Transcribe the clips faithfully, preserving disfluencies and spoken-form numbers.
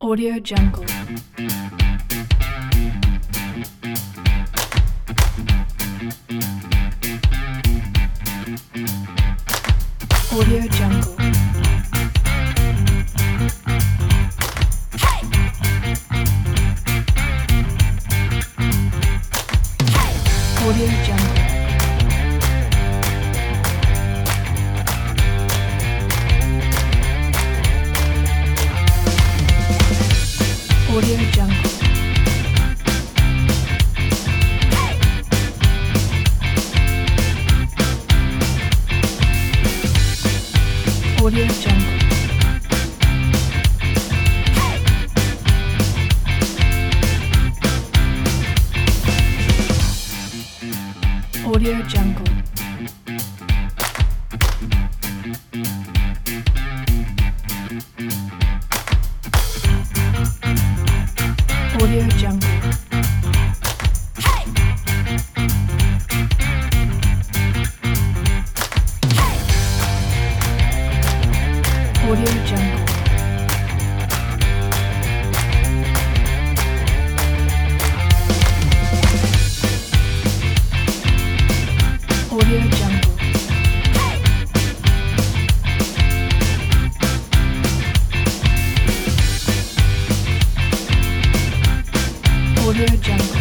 Audio Jungle. Audio Jungle. Audio Jungle. Audio Jungle. Audio Jungle. Audio Jungle. Audio Jungle. Audio Jungle. Audio Jungle. Audio Jungle.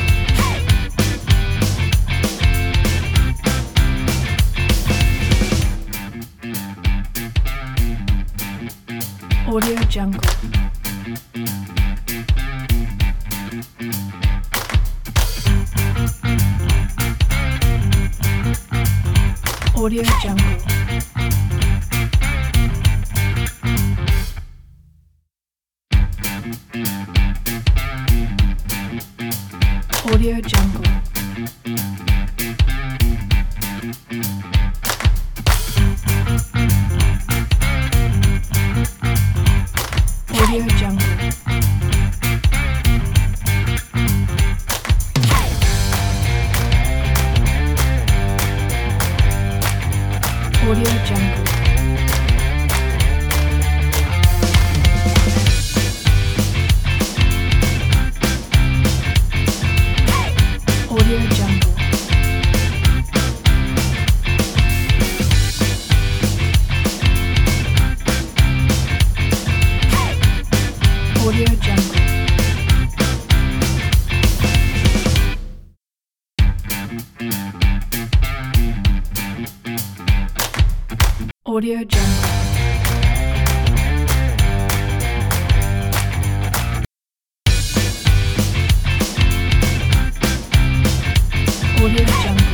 Audio Jungle. Audio Jungle. Audio Jungle. Audio Jungle. Audio Jungle. Audio Jungle. Audio Jungle. Audio Jungle. Audio Jungle.